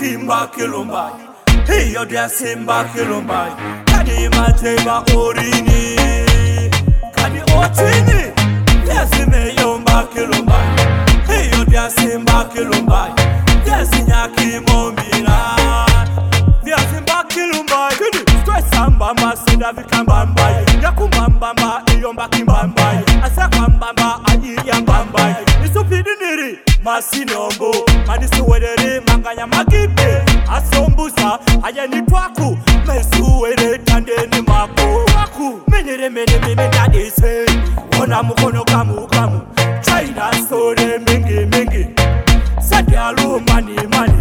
Timba Kilumbai, hey, you're the Simba Kilumbai, Kadi Mateba Orini, Kadi Otini, yes, me Yomba Kilumbai, hey, you're the Simba Kilumbai, yes, Yaki Momila, the Simba Kilumbai, Stress Sambamba, Sida Vikambambai, Yakumbamba, Yomba Kimbambai, Asakambamba, Ayambambai, Isupidiniri. Masinombo, Manisuere, Mangaya Magipe, Asombusa, Ayani Twaku, Mesuere, Tandeni Mako, Waku, many that is say, Onamukono Kamu Kamu, China Sore, Mingi, Sadialu, money,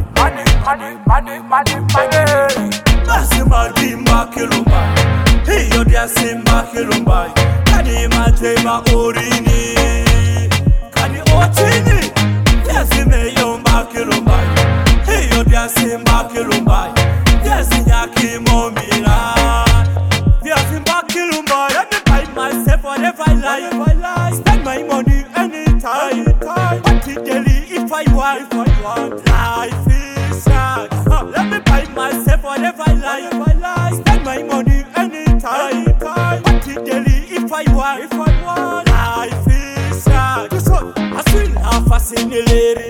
Masima Dimba Kilumba, hey, you're the Simba Kilumba, Kadima Tema Orini, Kadi Otini. Yes, me Yomba Kilumbai. Hey, you're the Simba Kilumbai. Yes, Yaki Momila. Yes, Simba Kilumbai. Let me buy myself whatever I like. Spend my money anytime. But daily if I want. Life is sad. Let me buy myself whatever I like. Spend my money anytime. But daily if I want. Life is sad. I still have fascinating.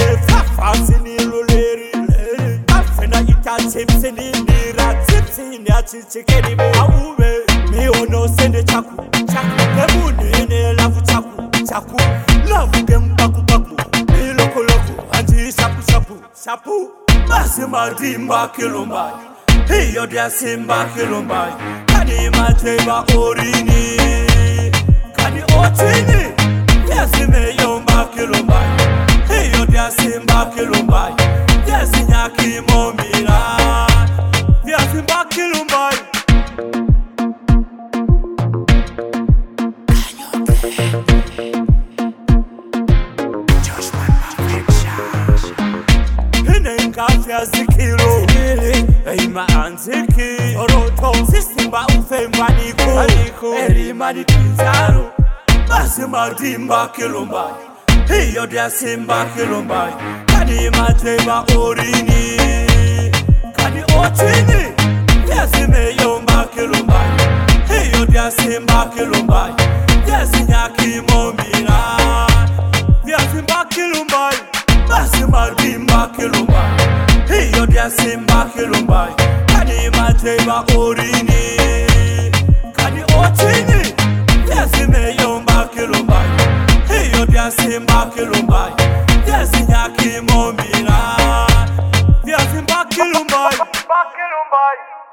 Chips in the chips in the chicken. Me oh no send the chaku. The moon in the love chaku. Love them baku. Me loko. Anti sapu. Masima Dimba Kilumbai. Hey, you're the Simba Kilumbai. Kadi Mateba Orini. Kadi Otini. Yes, me Yomba Kilumbai. Hey, you're the Simba Kilumbai. Yes, Yaki Momila. Yes, Simba Kilumbai. Hine Kafia Zikiro. Hey, my Anziki. Oroto. Sistimba Ufembaniko. Erimani Kizaro. Masima Dimba Kilumbai. Hey, you're the Simba Kilumbai. Kadi Mateba Orini, Kadi Otini. Yes, me Yomba Kilumbai. Hey, you're the Simba Kilumbai. Yes, Yaki Momila. Yes, Simba Kilumbai. Masima Dimba Kilumbai. Hey, you're the Simba Kilumbai. Kadi Mateba Orini, Kadi Otini. Yes, me Yomba Kilumbai. Hey, you're the Simba Kilumbai. Yes, Yaki Momila. Yes, Simba Kilumbai.